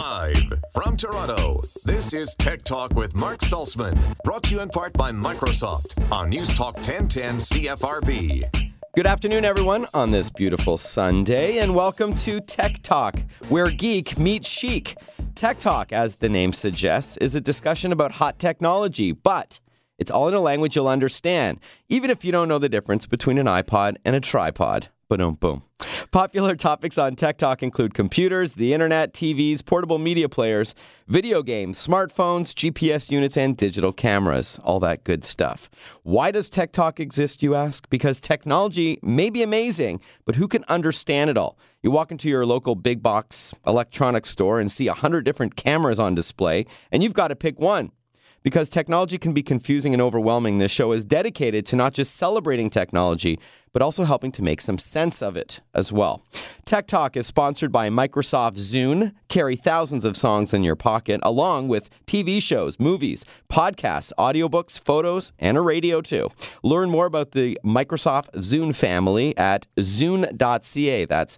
Live from Toronto, this is Tech Talk with Mark Salzman, brought to you in part by Microsoft on News Talk 1010 CFRB. Good afternoon, everyone, on this beautiful Sunday, and welcome to Tech Talk, where geek meets chic. Tech Talk, as the name suggests, is a discussion about hot technology, but it's all in a language you'll understand, even if you don't know the difference between an iPod and a tripod. Boom, boom. Popular topics on Tech Talk include computers, the internet, TVs, portable media players, video games, smartphones, GPS units, and digital cameras. All that good stuff. Why does Tech Talk exist, you ask? Because technology may be amazing, but who can understand it all? You walk into your local big box electronics store and see 100 different cameras on display, and you've got to pick one. Because technology can be confusing and overwhelming, this show is dedicated to not just celebrating technology, but also helping to make some sense of it as well. Tech Talk is sponsored by Microsoft Zune. Carry thousands of songs in your pocket, along with TV shows, movies, podcasts, audiobooks, photos, and a radio too. Learn more about the Microsoft Zune family at zune.ca. That's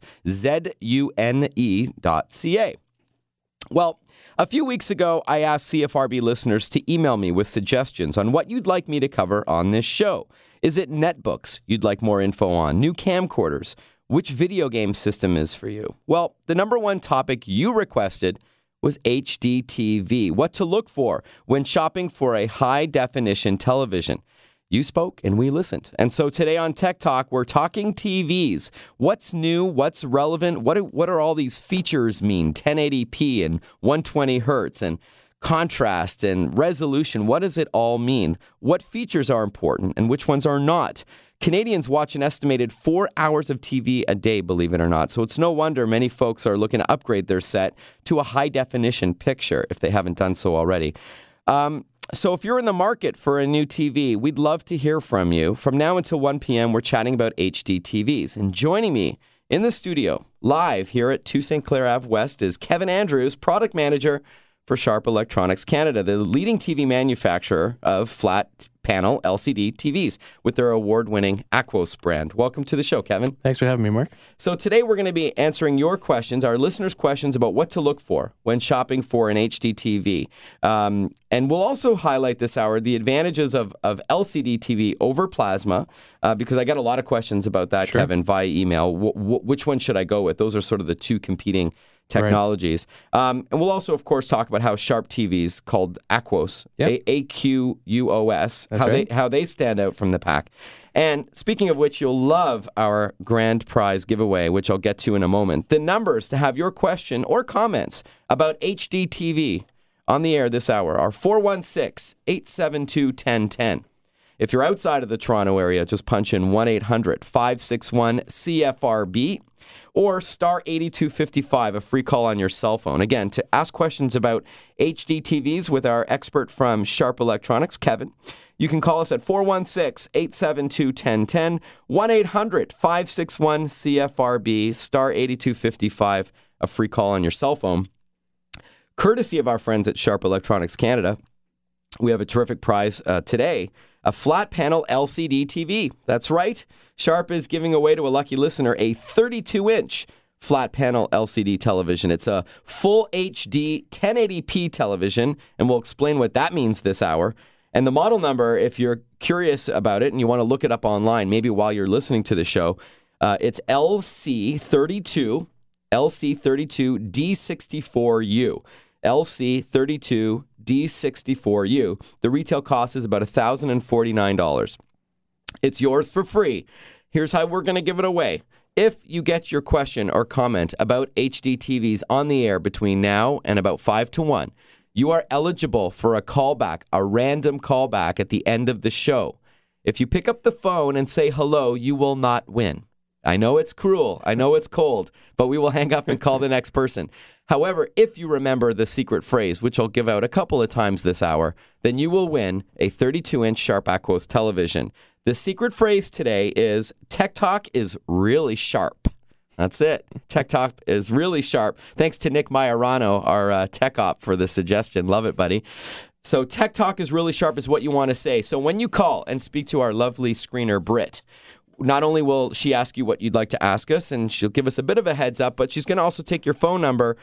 ZUNE.ca. Well, a few weeks ago, I asked CFRB listeners to email me with suggestions on what you'd like me to cover on this show. Is it netbooks you'd like more info on? New camcorders? Which video game system is for you? Well, the number one topic you requested was HDTV. What to look for when shopping for a high-definition television. You spoke and we listened. And so today on Tech Talk, we're talking TVs. What's new? What's relevant? What are all these features mean? 1080p and 120 hertz and contrast and resolution. What does it all mean? What features are important and which ones are not? Canadians watch an estimated 4 hours of TV a day, believe it or not. So it's no wonder many folks are looking to upgrade their set to a high-definition picture if they haven't done so already. So if you're in the market for a new TV, we'd love to hear from you. From now until 1 p.m., we're chatting about HD TVs. And joining me in the studio, live here at 2 St. Clair Ave West, is Kevin Andrews, Product Manager for Sharp Electronics Canada, the leading TV manufacturer of flat panel LCD TVs with their award-winning Aquos brand. Welcome to the show, Kevin. Thanks for having me, Mark. So today we're going to be answering your questions, our listeners' questions about what to look for when shopping for an HD TV. And we'll also highlight this hour the advantages of LCD TV over plasma, because I got a lot of questions about that, sure, Kevin, via email. Which one should I go with? Those are sort of the two competing technologies. Right. And we'll also, of course, talk about how Sharp TVs, called Aquos, yep, AQUOS, how they stand out from the pack. And speaking of which, you'll love our grand prize giveaway, which I'll get to in a moment. The numbers to have your question or comments about HD TV on the air this hour are 416-872-1010. If you're outside of the Toronto area, just punch in 1-800-561-CFRB or star 8255, a free call on your cell phone. Again, to ask questions about HD TVs with our expert from Sharp Electronics, Kevin, you can call us at 416-872-1010, 1-800-561-CFRB, star 8255, a free call on your cell phone. Courtesy of our friends at Sharp Electronics Canada, we have a terrific prize today, a flat panel LCD TV. That's right. Sharp is giving away to a lucky listener a 32-inch flat panel LCD television. It's a full HD 1080p television, and we'll explain what that means this hour. And the model number, if you're curious about it and you want to look it up online, maybe while you're listening to the show, it's LC32 D64U. LC32 D64U. The retail cost is about $1,049. It's yours for free. Here's how we're going to give it away. If you get your question or comment about HD TVs on the air between now and about 5 to 1, you are eligible for a callback, a random callback at the end of the show. If you pick up the phone and say hello, you will not win. I know it's cruel. I know it's cold, but we will hang up and call the next person. However, if you remember the secret phrase, which I'll give out a couple of times this hour, then you will win a 32-inch Sharp Aquos television. The secret phrase today is Tech Talk is really sharp. That's it. Tech Talk is really sharp. Thanks to Nick Majorano, our tech op, for the suggestion. Love it, buddy. So Tech Talk is really sharp is what you want to say. So when you call and speak to our lovely screener, Britt, not only will she ask you what you'd like to ask us, and she'll give us a bit of a heads up, but she's going to also take your phone number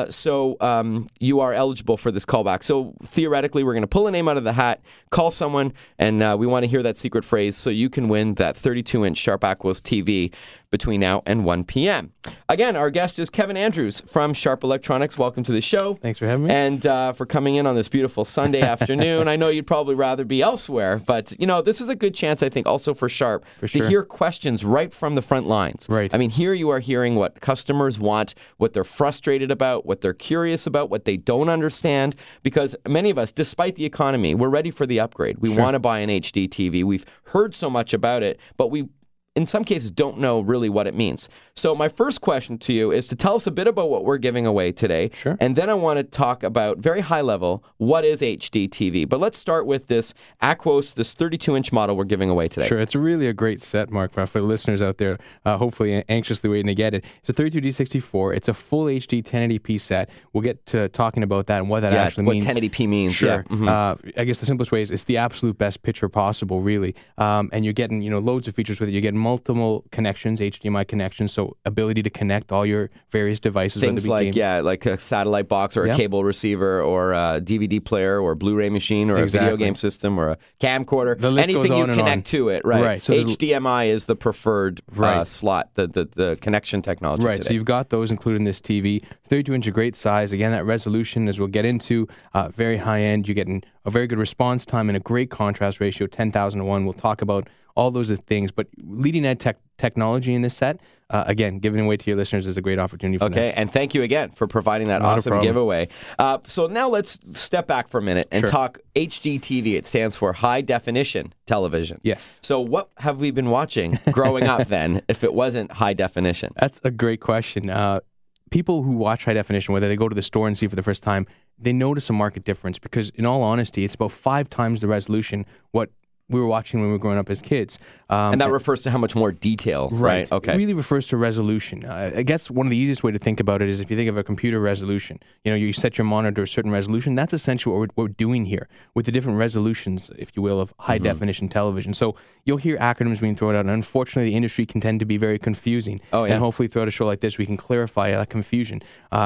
so you are eligible for this callback. So theoretically, we're going to pull a name out of the hat, call someone, and we want to hear that secret phrase so you can win that 32-inch Sharp Aquos TV between now and 1 p.m. Again, our guest is Kevin Andrews from Sharp Electronics. Welcome to the show. Thanks for having me. And for coming in on this beautiful Sunday afternoon. I know you'd probably rather be elsewhere, but, this is a good chance, I think, also for Sharp to hear questions right from the front lines. Right. I mean, here you are hearing what customers want, what they're frustrated about, what they're curious about, what they don't understand, because many of us, despite the economy, we're ready for the upgrade. We want to buy an HD TV. We've heard so much about it, but we in some cases don't know really what it means. So my first question to you is to tell us a bit about what we're giving away today. Sure. And then I want to talk about, very high level, what is HD TV? But let's start with this Aquos, this 32-inch model we're giving away today. Sure. It's really a great set, Mark, for the listeners out there, hopefully anxiously waiting to get it. It's a 32D64. It's a full HD 1080p set. We'll get to talking about that and what that actually means. What 1080p means. Sure. Yeah. Mm-hmm. I guess the simplest way is it's the absolute best picture possible, really. And you're getting, loads of features with it. You're getting multiple connections, HDMI connections, so ability to connect all your various devices. Things like a satellite box or a cable receiver or a DVD player or a Blu-ray machine or a video game system or a camcorder. Anything you connect to it, right? So HDMI is the preferred slot, the connection technology today. So you've got those included in this TV. 32-inch, a great size. Again, that resolution, as we'll get into, very high-end. You're getting a very good response time and a great contrast ratio, 10,000:1. We'll talk about all those things, but leading-edge technology in this set, again, giving away to your listeners is a great opportunity for them. Okay, and thank you again for providing that awesome giveaway. So now let's step back for a minute and talk HDTV. It stands for High Definition Television. Yes. So what have we been watching growing up then if it wasn't high definition? That's a great question. People who watch high definition, whether they go to the store and see for the first time, they notice a market difference because, in all honesty, it's about 5 times the resolution what we were watching when we were growing up as kids. And that refers to how much more detail, right? Okay. It really refers to resolution. I guess one of the easiest way to think about it is if you think of a computer resolution. You set your monitor to a certain resolution. That's essentially what we're doing here with the different resolutions, if you will, of high-definition television. So you'll hear acronyms being thrown out, and unfortunately, the industry can tend to be very confusing. Oh, yeah. And hopefully, throughout a show like this, we can clarify that confusion.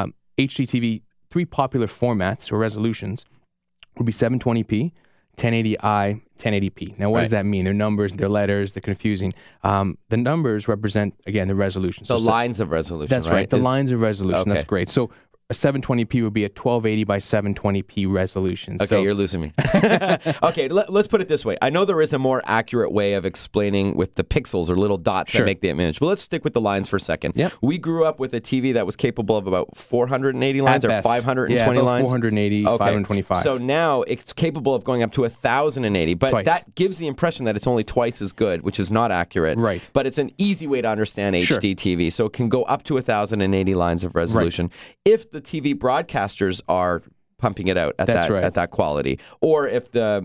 HDTV, 3 popular formats or resolutions would be 720p, 1080i, 1080p. Now, what does that mean? They're numbers, they're letters, they're confusing. The numbers represent, again, the resolution. The lines of resolution, that's right. The lines of resolution. Okay. That's great. So a 720p would be a 1280 by 720p resolution. Okay, you're losing me. Okay, let's put it this way. I know there is a more accurate way of explaining with the pixels or little dots that make the image, but let's stick with the lines for a second. Yep. We grew up with a TV that was capable of about 480 lines or 520 lines. 480, 525. So now it's capable of going up to 1,080, but that gives the impression that it's only twice as good, which is not accurate. Right. But it's an easy way to understand HD TV. So it can go up to 1,080 lines of resolution. If the TV broadcasters are pumping it out at that quality, or if a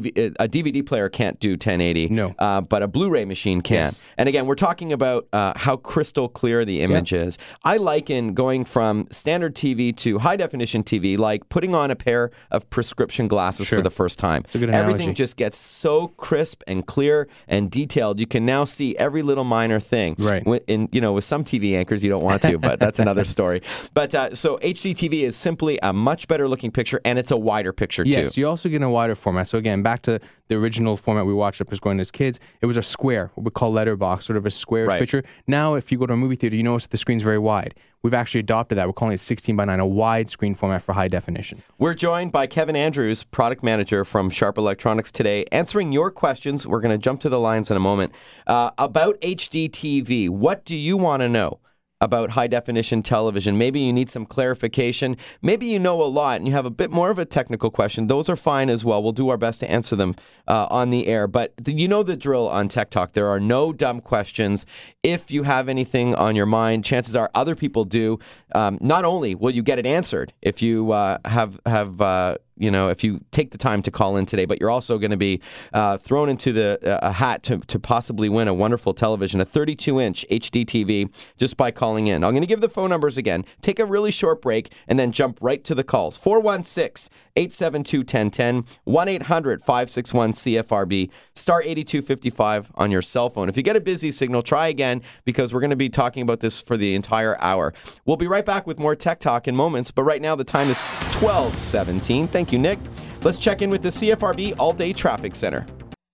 DVD player can't do 1080, but a Blu-ray machine can. Yes. And again, we're talking about how crystal clear the image is. I liken going from standard TV to high definition TV like putting on a pair of prescription glasses for the first time. It's a good analogy. Everything just gets so crisp and clear and detailed. You can now see every little minor thing. Right. With some TV anchors, you don't want to, but that's another story. But so HD TV is simply a much better looking picture, and it's a wider picture too. Yes, you also get a wider format. So again, back to the original format we watched up as growing as kids, it was a square, what we call letterbox, sort of a square picture. Now, if you go to a movie theater, you notice that the screen's very wide. We've actually adopted that. We're calling it 16 by 9, a wide screen format for high definition. We're joined by Kevin Andrews, product manager from Sharp Electronics today, answering your questions. We're going to jump to the lines in a moment. About HD TV, what do you want to know about high-definition television? Maybe you need some clarification. Maybe you know a lot and you have a bit more of a technical question. Those are fine as well. We'll do our best to answer them on the air. But you know the drill on Tech Talk. There are no dumb questions. If you have anything on your mind, chances are other people do. Not only will you get it answered if you have if you take the time to call in today, but you're also going to be thrown into a hat to possibly win a wonderful television, a 32-inch HD TV, just by calling in. I'm going to give the phone numbers again, take a really short break, and then jump right to the calls. 416-872-1010, 1-800-561-CFRB, star 8255 on your cell phone. If you get a busy signal, try again, because we're going to be talking about this for the entire hour. We'll be right back with more Tech Talk in moments, but right now the time is 12:17. Thank you, Nick. Let's check in with the CFRB All-Day Traffic Center.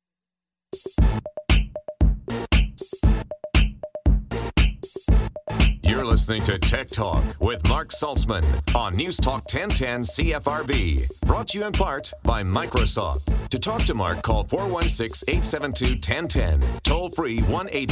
You're listening to Tech Talk with Mark Saltzman on News Talk 1010 CFRB. Brought to you in part by Microsoft. To talk to Mark, call 416-872-1010. Toll free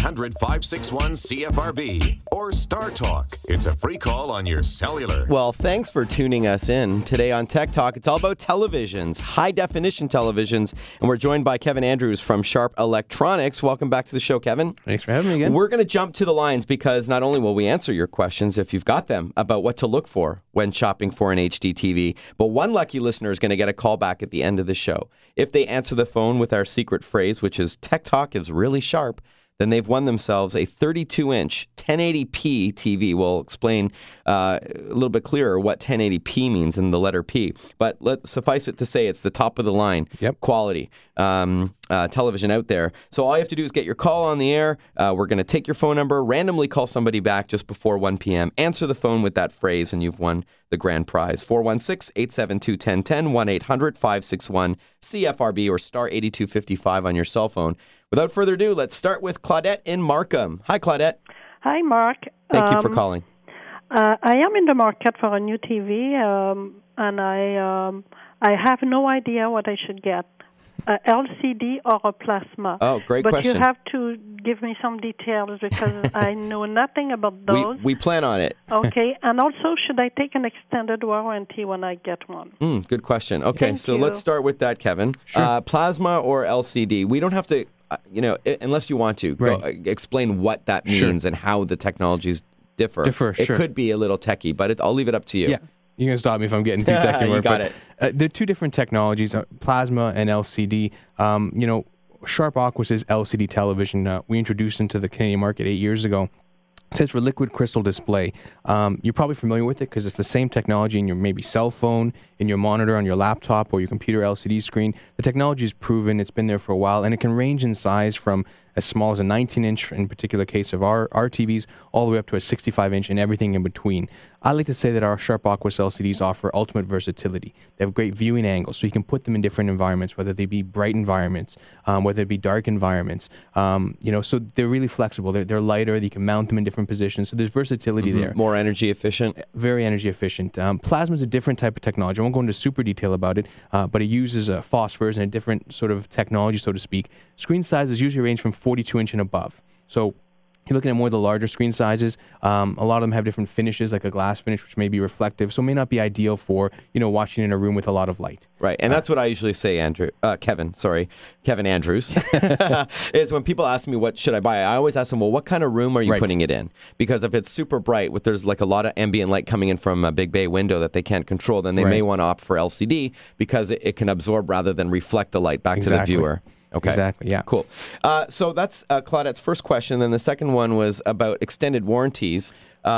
1-800-561-CFRB. Or Star Talk. It's a free call on your cellular. Well, thanks for tuning us in. Today on Tech Talk, it's all about televisions, high-definition televisions. And we're joined by Kevin Andrews from Sharp Electronics. Welcome back to the show, Kevin. Thanks for having me again. We're going to jump to the lines because not only will we answer your questions, if you've got them, about what to look for when shopping for an HD TV, but one lucky listener is going to get a call back at the end of the show. If they answer the phone with our secret phrase, which is Tech Talk is really sharp, then they've won themselves a 32-inch 1080p TV. We'll explain a little bit clearer what 1080p means in the letter P. But suffice it to say, it's the top of the line quality television out there. So all you have to do is get your call on the air. We're going to take your phone number, randomly call somebody back just before 1 p.m., answer the phone with that phrase, and you've won the grand prize. 416-872-1010, 1-800-561-CFRB, or star 8255 on your cell phone. Without further ado, let's start with Claudette in Markham. Hi, Claudette. Hi, Mark. Thank you for calling. I am in the market for a new TV, and I have no idea what I should get, a LCD or a plasma. Oh, great question. But you have to give me some details because I know nothing about those. We plan on it. Okay, and also, should I take an extended warranty when I get one? Good question. Okay, Thank so you. let's start with that, Kevin. Sure. Plasma or LCD? We don't have to... unless you want to, go, explain what that means and how the technologies differ. It could be a little techie, but I'll leave it up to you. Yeah, you can stop me if I'm getting too techie. You got it. They're two different technologies, plasma and LCD. Sharp Aquos' LCD television, we introduced into the Canadian market 8 years ago. It stands for liquid crystal display. You're probably familiar with it because it's the same technology in your maybe cell phone, in your monitor, on your laptop, or your computer LCD screen. The technology is proven. It's been there for a while, and it can range in size from as small as a 19-inch, in particular case of our TVs, all the way up to a 65-inch and everything in between. I like to say that our Sharp Aquos LCDs offer ultimate versatility. They have great viewing angles, so you can put them in different environments, whether they be bright environments, whether it be dark environments. So they're really flexible. They're lighter. You can mount them in different positions. So there's versatility there. More energy efficient? Very energy efficient. Plasma is a different type of technology. I won't go into super detail about it, but it uses phosphors and a different sort of technology, so to speak. Screen sizes usually range from 42-inch and above. So you're looking at more of the larger screen sizes. A lot of them have different finishes, like a glass finish, which may be reflective, so it may not be ideal for watching in a room with a lot of light. Right, and that's what I usually say, Kevin Andrews, is when people ask me what should I buy, I always ask them, well, what kind of room are you putting it in? Because if it's super bright, there's like a lot of ambient light coming in from a big bay window that they can't control, then they may want to opt for LCD because it can absorb rather than reflect the light back to the viewer. Okay. Exactly, yeah. Cool. So that's Claudette's first question. Then the second one was about extended warranties.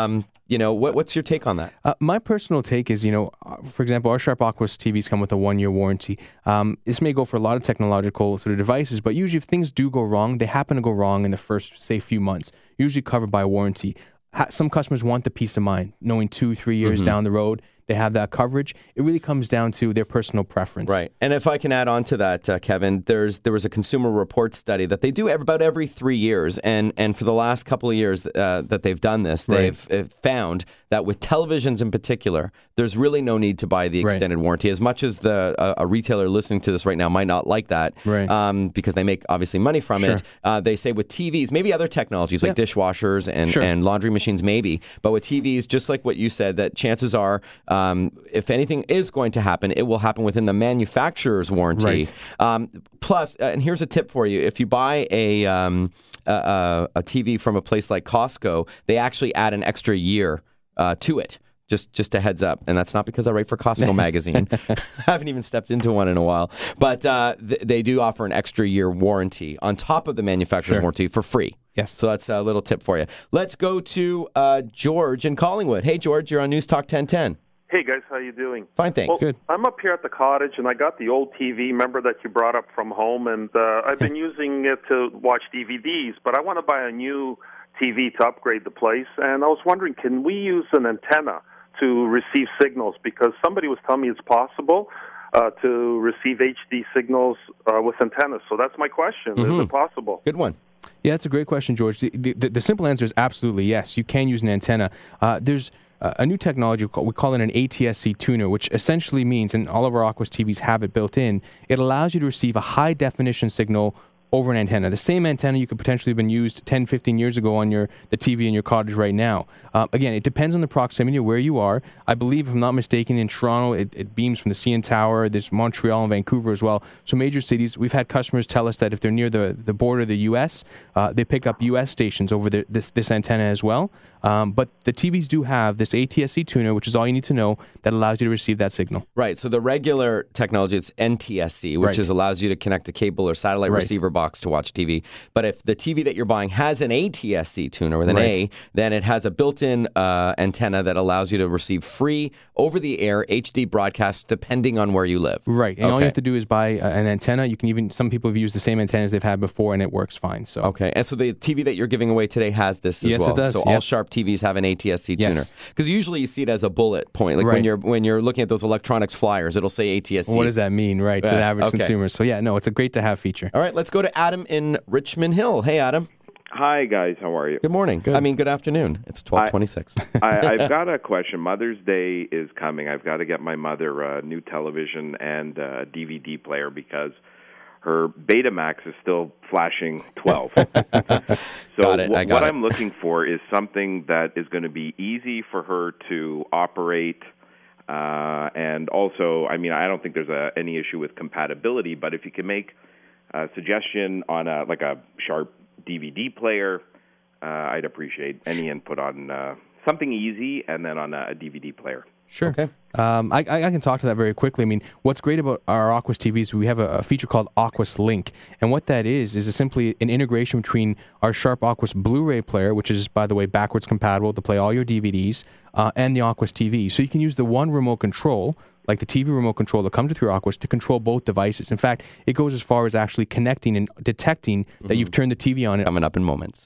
What's your take on that? My personal take is, for example, our Sharp Aquos TVs come with a 1-year warranty. This may go for a lot of technological sort of devices, but usually if things do go wrong, they happen to go wrong in the first, say, few months, usually covered by a warranty. Some customers want the peace of mind, knowing 2-3 years down the road, they have that coverage. It really comes down to their personal preference. Right. And if I can add on to that, Kevin, there was a Consumer Reports study that they do about every 3 years. And for the last couple of years that they've done this, they've found that with televisions in particular, there's really no need to buy the extended warranty. As much as a retailer listening to this right now might not like that because they make obviously money from it, they say with TVs, maybe other technologies like dishwashers and laundry machines maybe, but with TVs, just like what you said, that chances are if anything is going to happen, it will happen within the manufacturer's warranty. Plus, and here's a tip for you: if you buy a TV from a place like Costco, they actually add an extra year to it Just a heads up. And that's not because I write for Costco magazine. I haven't even stepped into one in a while. But they do offer an extra year warranty on top of the manufacturer's warranty for free. Yes. So that's a little tip for you. Let's go to George in Collingwood. Hey, George, you're on News Talk 1010. Hey, guys, how you doing? Fine, thanks. Well, Good. I'm up here at the cottage, and I got the old TV, remember, that you brought up from home, and I've been using it to watch DVDs, but I want to buy a new TV to upgrade the place, and I was wondering, can we use an antenna to receive signals? Because somebody was telling me it's possible to receive HD signals with antennas, so that's my question. Is it possible? Good one. Yeah, that's a great question, George. The simple answer is absolutely yes. You can use an antenna. There's a new technology, we call it an ATSC tuner, which essentially means, and all of our Aquos TVs have it built in, it allows you to receive a high-definition signal over an antenna. The same antenna you could potentially have been used 10, 15 years ago on the TV in your cottage right now. Again, it depends on the proximity of where you are. I believe, if I'm not mistaken, in Toronto, it beams from the CN Tower. There's Montreal and Vancouver as well. So major cities, we've had customers tell us that if they're near the border of the U.S., they pick up U.S. stations over this antenna as well. But the TVs do have this ATSC tuner, which is all you need to know, that allows you to receive that signal. Right. So the regular technology, it's NTSC, which allows you to connect a cable or satellite receiver box to watch TV. But if the TV that you're buying has an ATSC tuner with an A, then it has a built-in antenna that allows you to receive free over-the-air HD broadcasts depending on where you live. Right. And all you have to do is buy an antenna. You can even, some people have used the same antennas they've had before, and it works fine. So okay. And so the TV that you're giving away today has this as well. Yes, it does. So all Sharp TVs have an ATSC tuner. Because usually you see it as a bullet point. Like when you're looking at those electronics flyers, it'll say ATSC. What does that mean, to the average consumer? So yeah, no, it's a great to have feature. All right, let's go to Adam in Richmond Hill. Hey, Adam. Hi, guys. How are you? Good morning. Good. I mean, good afternoon. It's 12:26. I've got a question. Mother's Day is coming. I've got to get my mother a new television and a DVD player because her Betamax is still flashing 12. So what I'm looking for is something that is going to be easy for her to operate. And also, I mean, I don't think there's any issue with compatibility, but if you can make a suggestion on a Sharp DVD player, I'd appreciate any input on something easy and then on a DVD player. Sure. Okay. I can talk to that very quickly. I mean, what's great about our Aquos TVs, we have a feature called Aquos Link. And what that is simply an integration between our Sharp Aquos Blu-ray player, which is, by the way, backwards compatible to play all your DVDs, and the Aquos TV. So you can use the one remote control, like the TV remote control that comes with your Aquos, to control both devices. In fact, it goes as far as actually connecting and detecting that you've turned the TV on. Coming up in moments.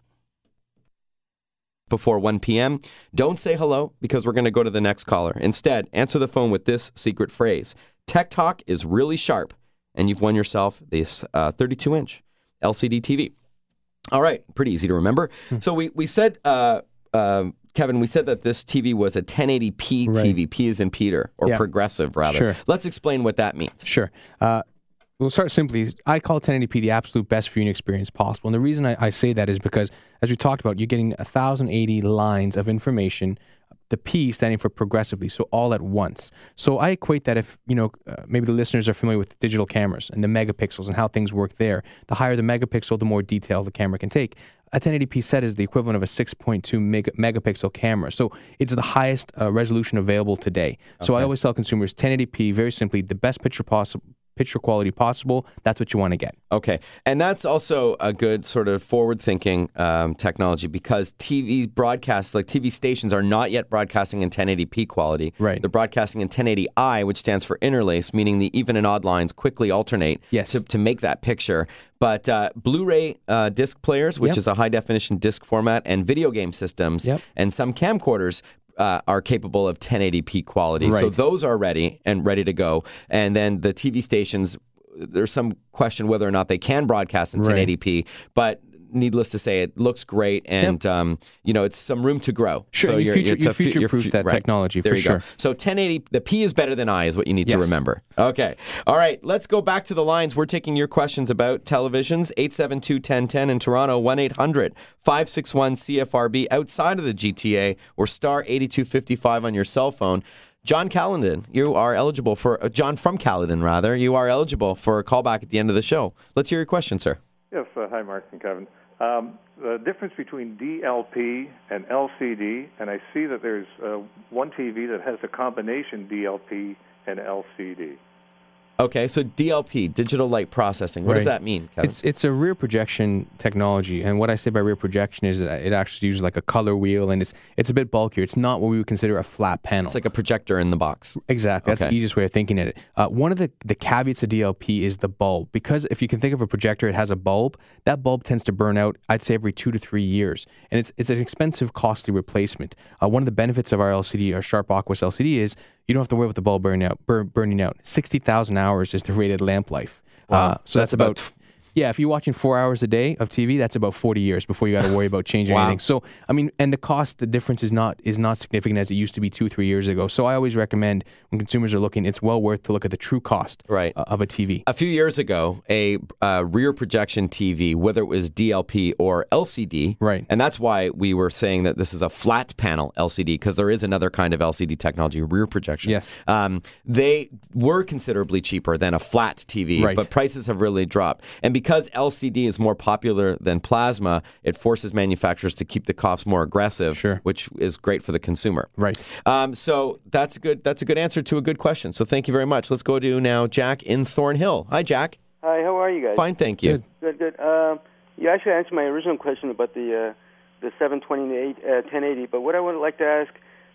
Before 1 p.m., don't say hello because we're going to go to the next caller. Instead, answer the phone with this secret phrase. Tech Talk is really sharp, and you've won yourself this 32-inch LCD TV. All right, pretty easy to remember. So we said, Kevin, we said that this TV was a 1080p TV. P as in Peter, or progressive, rather. Sure. Let's explain what that means. Sure. We'll start simply. I call 1080p the absolute best viewing experience possible. And the reason I say that is because, as we talked about, you're getting 1,080 lines of information, the P standing for progressively, so all at once. So I equate that if, maybe the listeners are familiar with digital cameras and the megapixels and how things work there. The higher the megapixel, the more detail the camera can take. A 1080p set is the equivalent of a 6.2 megapixel camera. So it's the highest resolution available today. Okay. So I always tell consumers 1080p, very simply, the best picture quality possible. That's what you want to get. Okay. And that's also a good sort of forward-thinking technology because TV broadcasts, like TV stations, are not yet broadcasting in 1080p quality. Right. They're broadcasting in 1080i, which stands for interlace, meaning the even and odd lines quickly alternate to make that picture. But Blu-ray disc players, which is a high-definition disc format, and video game systems, and some camcorders are capable of 1080p quality. Right. So those are ready to go. And then the TV stations, there's some question whether or not they can broadcast in 1080p, but needless to say, it looks great, and it's some room to grow. Sure, so you future-proof that technology there for you sure. Go. So 1080, the P is better than I is what you need to remember. Okay. All right, let's go back to the lines. We're taking your questions about televisions. 872-1010 in Toronto, 1-800-561-CFRB outside of the GTA, or star 8255 on your cell phone. John Caledon, you are eligible for John from Caledon, rather. You are eligible for a callback at the end of the show. Let's hear your question, sir. Yes. Hi, Mark and Kevin. The difference between DLP and LCD, and I see that there's one TV that has a combination DLP and LCD. Okay, so DLP, digital light processing. What does that mean, Kevin? It's a rear projection technology, and what I say by rear projection is that it actually uses like a color wheel, and it's a bit bulkier. It's not what we would consider a flat panel. It's like a projector in the box. Exactly. That's the easiest way of thinking of it. One of the caveats of DLP is the bulb, because if you can think of a projector, it has a bulb. That bulb tends to burn out, I'd say, every 2 to 3 years, and it's an expensive, costly replacement. One of the benefits of our LCD, our Sharp Aquos LCD, is you don't have to worry about the bulb burning out. 60,000 hours is the rated lamp life. Wow. So that's about if you're watching 4 hours a day of TV, that's about 40 years before you got to worry about changing anything. So, I mean, and the difference is not significant as it used to be 2-3 years ago. So I always recommend when consumers are looking, it's well worth to look at the true cost of a TV. A few years ago, a rear projection TV, whether it was DLP or LCD, and that's why we were saying that this is a flat panel LCD, because there is another kind of LCD technology, rear projection. Yes. They were considerably cheaper than a flat TV, but prices have really dropped. And because LCD is more popular than plasma, it forces manufacturers to keep the costs more aggressive, which is great for the consumer. Right. So that's a good answer to a good question. So thank you very much. Let's go to now Jack in Thornhill. Hi, Jack. Hi, how are you guys? Fine, thank you. Good. You actually answered my original question about the 720 1080, but what I would like to ask,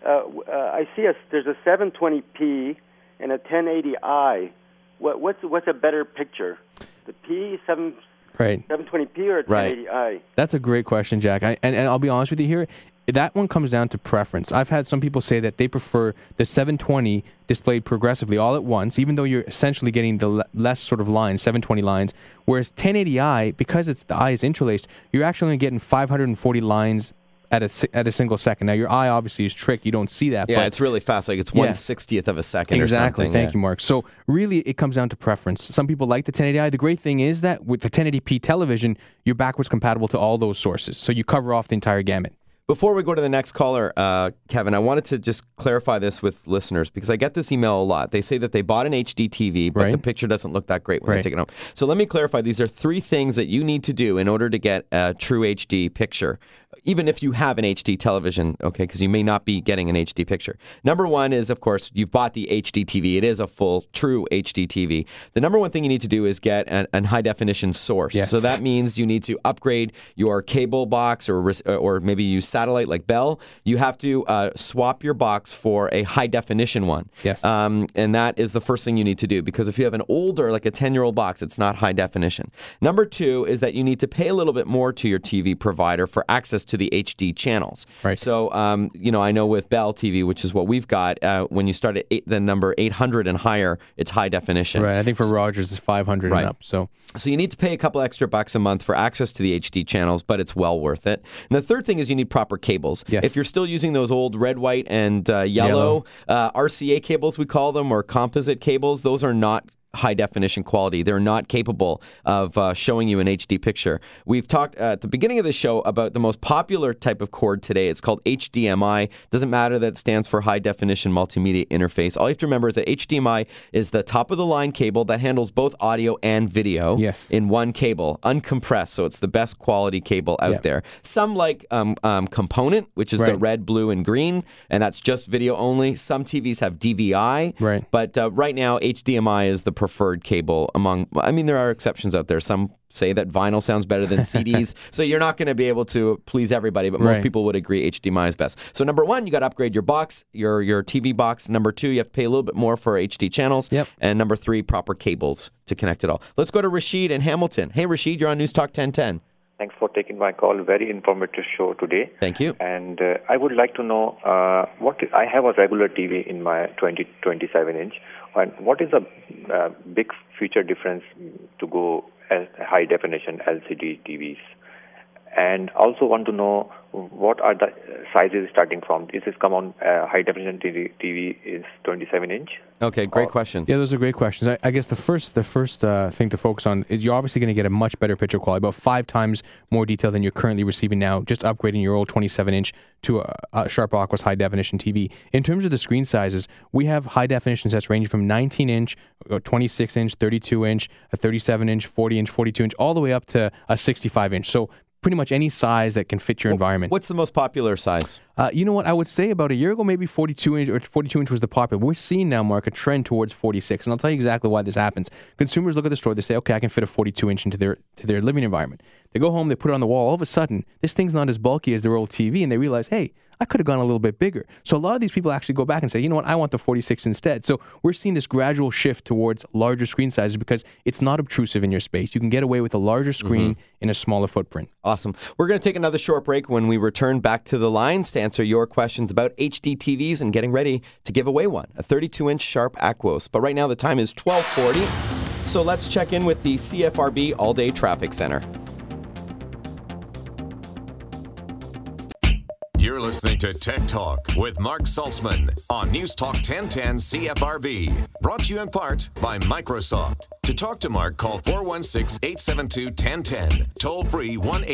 I see there's a 720p and a 1080i. What's a better picture? The P 720p or 1080i? That's a great question, Jack. And I'll be honest with you here. That one comes down to preference. I've had some people say that they prefer the 720 displayed progressively all at once, even though you're essentially getting the less sort of lines, 720 lines, whereas 1080i, because the eye is interlaced, you're actually only getting 540 lines at a single second. Now, your eye obviously is tricked. You don't see that. Yeah, but it's really fast. Like it's 1/60th of a second or something. Exactly. Thank you, Mark. So really, it comes down to preference. Some people like the 1080i. The great thing is that with the 1080p television, you're backwards compatible to all those sources. So you cover off the entire gamut. Before we go to the next caller, Kevin, I wanted to just clarify this with listeners because I get this email a lot. They say that they bought an HD TV, but the picture doesn't look that great when they take it home. So let me clarify. These are 3 things that you need to do in order to get a true HD picture, even if you have an HD television, okay, because you may not be getting an HD picture. Number 1 is, of course, you've bought the HD TV. It is a full, true HD TV. The number 1 thing you need to do is get an high-definition source. Yes. So that means you need to upgrade your cable box or maybe use satellite like Bell. You have to swap your box for a high-definition one. Yes. And that is the first thing you need to do, because if you have an older, like a 10-year-old box, it's not high definition. Number 2 is that you need to pay a little bit more to your TV provider for access to the HD channels. Right. So, I know with Bell TV, which is what we've got, when you start at the number 800 and higher, it's high definition. Right. I think for Rogers, it's 500 and up. So you need to pay a couple extra bucks a month for access to the HD channels, but it's well worth it. And the third thing is you need proper cables. Yes. If you're still using those old red, white, and yellow RCA cables, we call them, or composite cables, those are not high definition quality. They're not capable of showing you an HD picture. We've talked at the beginning of the show about the most popular type of cord today. It's called HDMI. Doesn't matter that it stands for high definition multimedia interface. All you have to remember is that HDMI is the top of the line cable that handles both audio and video in one cable, uncompressed. So it's the best quality cable out there. Some like Component, which is the red, blue, and green, and that's just video only. Some TVs have DVI, but right now HDMI is the preferred cable there are exceptions out there. Some say that vinyl sounds better than CDs, so you're not going to be able to please everybody, but most people would agree HDMI is best. So number 1, you got to upgrade your box, your TV box. Number 2, you have to pay a little bit more for HD channels. And number 3, proper cables to connect it all. Let's go to Rashid in Hamilton. Hey, Rashid, you're on News Talk 1010. Thanks for taking my call. Very informative show today. Thank you. And I would like to know I have a regular TV in my 27-inch. And what is a big feature difference to go as high definition LCD TVs? And also want to know what are the sizes starting from. Is this come on high definition TV is 27-inch? Okay, great questions. Yeah, those are great questions. I guess the first thing to focus on is you're obviously going to get a much better picture quality, about 5 times more detail than you're currently receiving now, just upgrading your old 27-inch to a Sharp Aquos high definition TV. In terms of the screen sizes, we have high definition sets ranging from 19-inch, 26-inch, 32-inch, a 37-inch, 40-inch, 42-inch, all the way up to a 65-inch. So pretty much any size that can fit your environment. What's the most popular size? You know what? I would say about a year ago, maybe 42-inch or 42-inch was the popular. We're seeing now, Mark, a trend towards 46, and I'll tell you exactly why this happens. Consumers look at the store, they say, okay, I can fit a 42-inch into their living environment. They go home, they put it on the wall. All of a sudden, this thing's not as bulky as their old TV, and they realize, hey, I could have gone a little bit bigger. So a lot of these people actually go back and say, you know what, I want the 46 instead. So we're seeing this gradual shift towards larger screen sizes because it's not obtrusive in your space. You can get away with a larger screen in a smaller footprint. Awesome. We're going to take another short break. When we return back to the lines to answer your questions about HD TVs and getting ready to give away one, a 32-inch Sharp Aquos. But right now the time is 12:40, so let's check in with the CFRB All-Day Traffic Center. You're listening to Tech Talk with Mark Saltzman on News Talk 1010 CFRB. Brought to you in part by Microsoft. To talk to Mark, call 416-872-1010. Toll free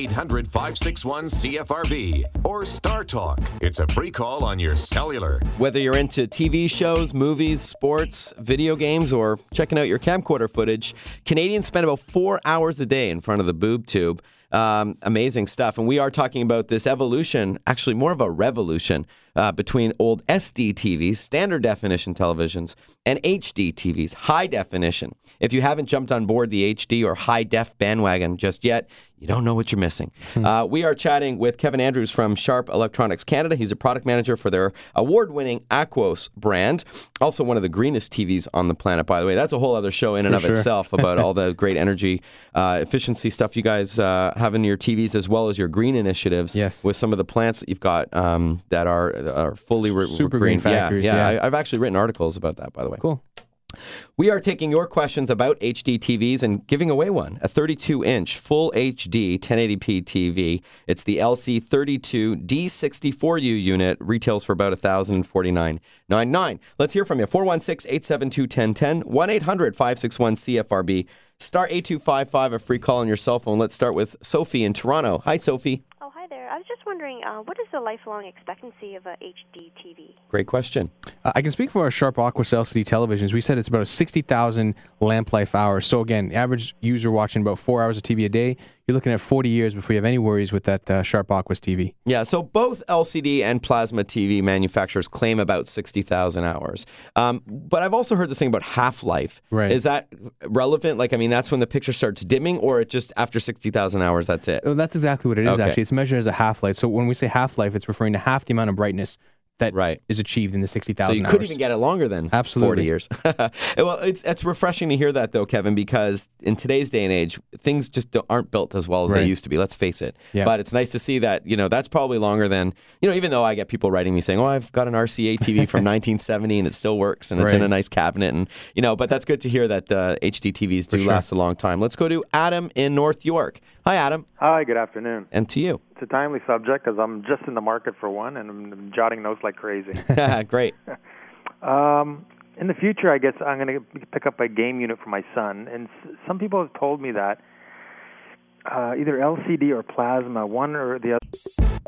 1-800-561-CFRB. Or Star Talk. It's a free call on your cellular. Whether you're into TV shows, movies, sports, video games, or checking out your camcorder footage, Canadians spend about 4 hours a day in front of the boob tube. Amazing stuff. And we are talking about this evolution, actually more of a revolution, between old SD TVs, standard definition televisions, and HD TVs, high definition. If you haven't jumped on board the HD or high def bandwagon just yet, you don't know what you're missing. We are chatting with Kevin Andrews from Sharp Electronics Canada. He's a product manager for their award-winning Aquos brand. Also one of the greenest TVs on the planet, by the way. That's a whole other show in and of itself about all the great energy efficiency stuff you guys have in your TVs, as well as your green initiatives with some of the plants that you've got that are fully super green factories. Yeah. I've actually written articles about that, by the way. Cool. We are taking your questions about HD TVs and giving away one, a 32-inch full HD 1080p TV. It's the LC32 D64U unit, retails for about $1,049.99. Let's hear from you. 416-872-1010, 1-800-561-CFRB, star 8255, a free call on your cell phone. Let's start with Sophie in Toronto. Hi, Sophie. Oh, hi there. I was just wondering, what is the lifelong expectancy of a HD TV? Great question. I can speak for our Sharp Aquos LCD televisions. We said it's about a 60,000 lamp life hours. So again, average user watching about 4 hours of TV a day. You're looking at 40 years before you have any worries with that Sharp Aquos TV. Yeah, so both LCD and plasma TV manufacturers claim about 60,000 hours. But I've also heard this thing about half-life. Right. Is that relevant? Like, I mean, that's when the picture starts dimming, or it just after 60,000 hours, that's it? Oh, that's exactly what it is, actually. It's measured as a half-life. So when we say half-life, it's referring to half the amount of brightness that is achieved in the 60,000 hours. So you could even get it longer than 40 years. Well, it's refreshing to hear that, though, Kevin, because in today's day and age, things just aren't built as well as they used to be. Let's face it. Yeah. But it's nice to see that, that's probably longer than, even though I get people writing me saying, oh, I've got an RCA TV from 1970 and it still works and it's in a nice cabinet. And, but that's good to hear that HD TVs do last a long time. Let's go to Adam in North York. Hi, Adam. Hi, good afternoon. And to you. It's a timely subject because I'm just in the market for one, and I'm jotting notes like crazy. Great. In the future, I guess I'm going to pick up a game unit for my son, and some people have told me that either LCD or plasma, one or the other.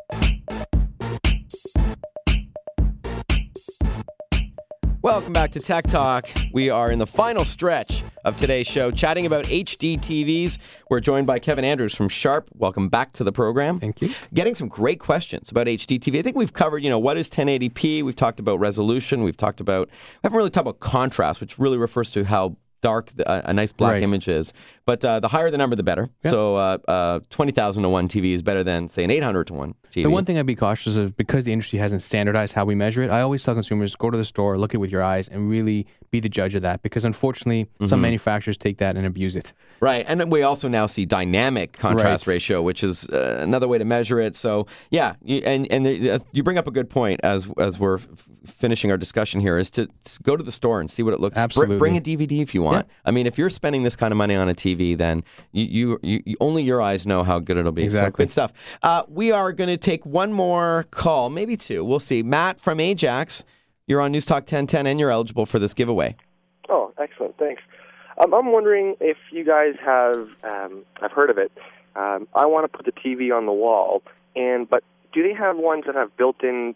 Welcome back to Tech Talk. We are in the final stretch of today's show, chatting about HD TVs. We're joined by Kevin Andrews from Sharp. Welcome back to the program. Thank you. Getting some great questions about HD TV. I think we've covered, what is 1080p? We've talked about resolution. We haven't really talked about contrast, which really refers to how dark a nice black image is. But the higher the number, the better. Yep. So 20,000 to 1 TV is better than, say, an 800 to 1 TV. The one thing I'd be cautious of, because the industry hasn't standardized how we measure it, I always tell consumers, go to the store, look at it with your eyes, and really be the judge of that. Because unfortunately, some manufacturers take that and abuse it. Right. And then we also now see dynamic contrast ratio, which is another way to measure it. So, yeah, you bring up a good point as we're finishing our discussion here, is to go to the store and see what it looks like. Absolutely. Bring a DVD if you want. Yeah. I mean, if you're spending this kind of money on a TV, then you only your eyes know how good it'll be. Exactly. So good stuff. We are going to take one more call, maybe two. We'll see. Matt from Ajax, you're on News Talk 1010 and you're eligible for this giveaway. Oh, excellent. Thanks. I'm wondering if you guys have, I've heard of it. I want to put the TV on the wall, but do they have ones that have built-in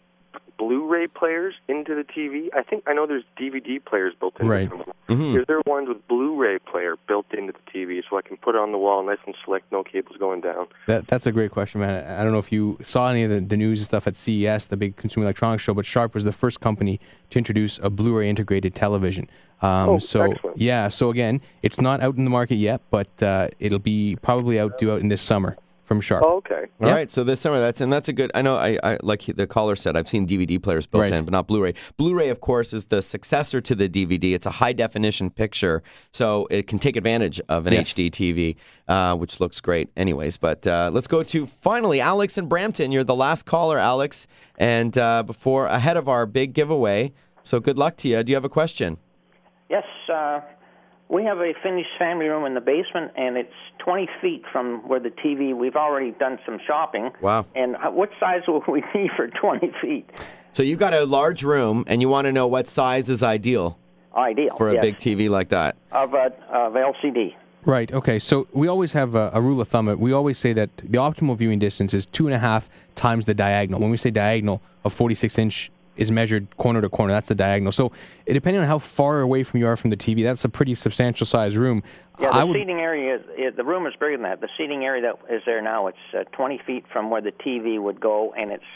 Blu-ray players into the TV? I know there's DVD players built into Right. them. Mm-hmm. Is there ones with Blu-ray player built into the TV so I can put it on the wall nice and slick, no cables going down? That's a great question, man. I don't know if you saw any of the news and stuff at CES, the big Consumer Electronics Show, but Sharp was the first company to introduce a Blu-ray integrated television. Excellent. Yeah, so again, it's not out in the market yet, but it'll be probably due out in this summer from Sharp. Oh, okay. All right, so this summer, that's a good. I know, I like the caller said, I've seen DVD players built in, but not Blu-ray. Blu-ray, of course, is the successor to the DVD. It's a high definition picture, so it can take advantage of an HD TV, which looks great, anyways. But let's go to finally Alex in Brampton. You're the last caller, Alex, and ahead of our big giveaway. So good luck to you. Do you have a question? Yes, we have a finished family room in the basement, and it's 20 feet from where the TV, we've already done some shopping. Wow. And what size will we need for 20 feet? So you've got a large room, and you want to know what size is ideal for a big TV like that. Of LCD. Right, okay. So we always have a rule of thumb. We always say that the optimal viewing distance is 2.5 times the diagonal. When we say diagonal, a 46-inch is measured corner to corner. That's the diagonal. So depending on how far away from you are from the TV, that's a pretty substantial size room. Yeah, the seating area, the room is bigger than that. The seating area that is there now, it's 20 feet from where the TV would go, and it's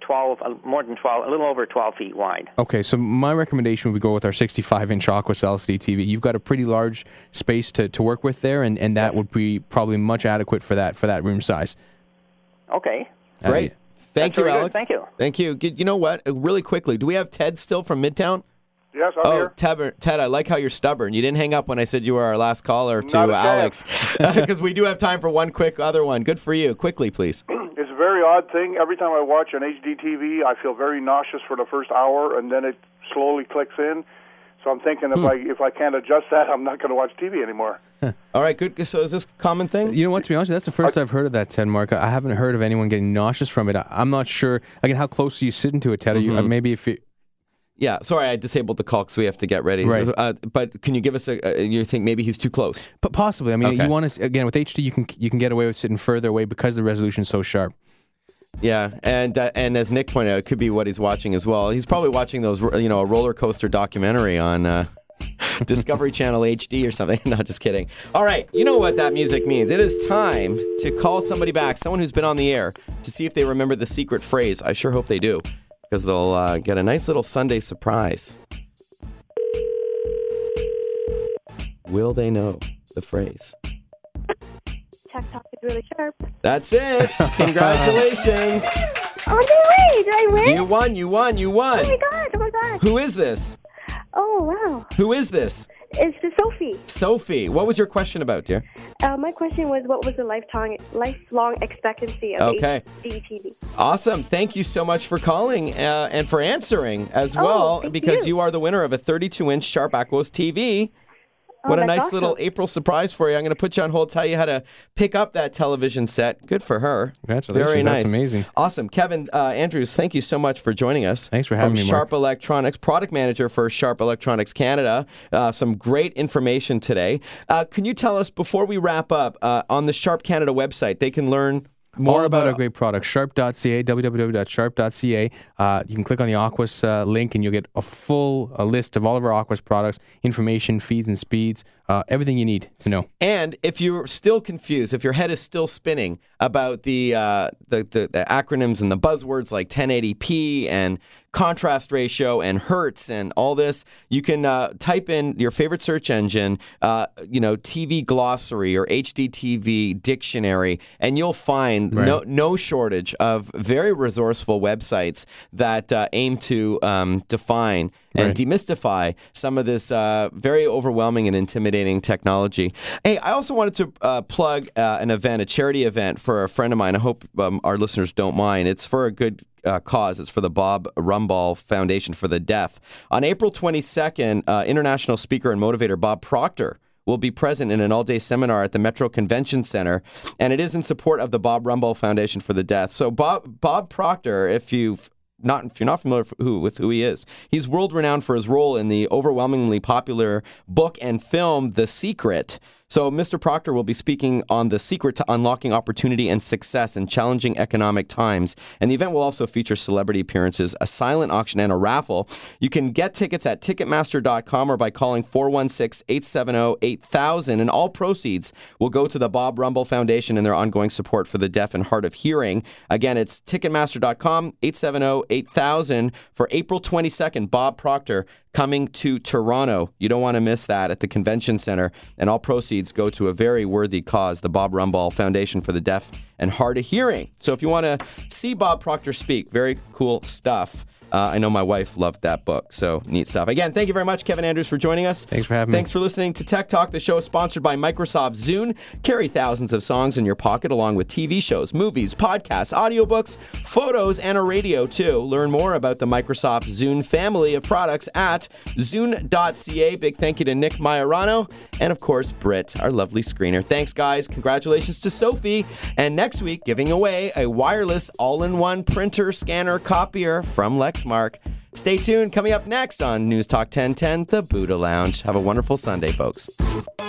a little over 12 feet wide. Okay, so my recommendation would go with our 65-inch Aquos LCD TV. You've got a pretty large space to work with there, and that would be probably much adequate for that room size. Okay. Great. Thank you, Alex. Thank you. Thank you. You know what? Really quickly, do we have Ted still from Midtown? Yes, I'm here. Ted, I like how you're stubborn. You didn't hang up when I said you were our last caller to Alex, because we do have time for one quick other one. Good for you. Quickly, please. It's a very odd thing. Every time I watch an HD TV, I feel very nauseous for the first hour, and then it slowly clicks in. So I'm thinking if I can't adjust that, I'm not going to watch TV anymore. All right, good. So is this a common thing? You know what, to be honest, that's the first I've heard of that, Ted, Mark. I haven't heard of anyone getting nauseous from it. I'm not sure. Again, how close are you sitting to it, Ted? Are you, maybe if it... Yeah, sorry, I disabled the call because we have to get ready. Right. But can you give us you think maybe he's too close? But possibly. I mean, you want to, again, with HD, you can get away with sitting further away because the resolution is so sharp. Yeah, and as Nick pointed out, it could be what he's watching as well. He's probably watching those, a roller coaster documentary on Discovery Channel HD or something. No, just kidding. All right, you know what that music means. It is time to call somebody back, someone who's been on the air, to see if they remember the secret phrase. I sure hope they do, because they'll get a nice little Sunday surprise. Will they know the phrase? Tech Talk is really sharp. That's it. Congratulations. Oh, no way. Did I win? You won. Oh, my God. Who is this? Oh, wow. Who is this? It's Sophie. Sophie. What was your question about, dear? My question was, what was the lifelong expectancy of HD TV? Awesome. Thank you so much for calling and for answering as well, because you are the winner of a 32-inch Sharp Aquos TV. What a nice little April surprise for you. I'm going to put you on hold, tell you how to pick up that television set. Good for her. Congratulations. Very nice. That's amazing. Awesome. Kevin Andrews, thank you so much for joining us. Thanks for having me, Mark. Sharp Electronics, product manager for Sharp Electronics Canada. Some great information today. Can you tell us, before we wrap up, on the Sharp Canada website, they can learn more about our great product, sharp.ca, www.sharp.ca. You can click on the Aquos link and you'll get a full list of all of our Aquos products, information, feeds and speeds, everything you need to know. And if you're still confused, if your head is still spinning about the acronyms and the buzzwords like 1080p and contrast ratio and hertz and all this, you can type in your favorite search engine, TV glossary or HDTV dictionary, and you'll find no shortage of very resourceful websites that aim to define and demystify some of this very overwhelming and intimidating technology. Hey, I also wanted to plug an event, a charity event for a friend of mine. I hope our listeners don't mind. It's for a good cause. It's for the Bob Rumball Foundation for the Deaf. On April 22nd, international speaker and motivator Bob Proctor will be present in an all-day seminar at the Metro Convention Center, and it is in support of the Bob Rumball Foundation for the Deaf. So Bob Proctor, if you're not familiar with who he is, he's world-renowned for his role in the overwhelmingly popular book and film The Secret. So Mr. Proctor will be speaking on the secret to unlocking opportunity and success in challenging economic times. And the event will also feature celebrity appearances, a silent auction, and a raffle. You can get tickets at Ticketmaster.com or by calling 416-870-8000. And all proceeds will go to the Bob Rumble Foundation and their ongoing support for the deaf and hard of hearing. Again, it's Ticketmaster.com, 870-8000 for April 22nd. Bob Proctor coming to Toronto. You don't want to miss that at the Convention Center. And all proceeds go to a very worthy cause, the Bob Rumble Foundation for the Deaf and Hard of Hearing. So if you want to see Bob Proctor speak, very cool stuff. I know my wife loved that book, so neat stuff. Again, thank you very much, Kevin Andrews, for joining us. Thanks for having me. Thanks for listening to Tech Talk. The show is sponsored by Microsoft Zune. Carry thousands of songs in your pocket along with TV shows, movies, podcasts, audiobooks, photos, and a radio, too. Learn more about the Microsoft Zune family of products at Zune.ca. Big thank you to Nick Majorano and, of course, Britt, our lovely screener. Thanks, guys. Congratulations to Sophie. And next week, giving away a wireless all-in-one printer, scanner, copier from Lexmark. Stay tuned. Coming up next on News Talk 1010, the Buddha Lounge. Have a wonderful Sunday, folks.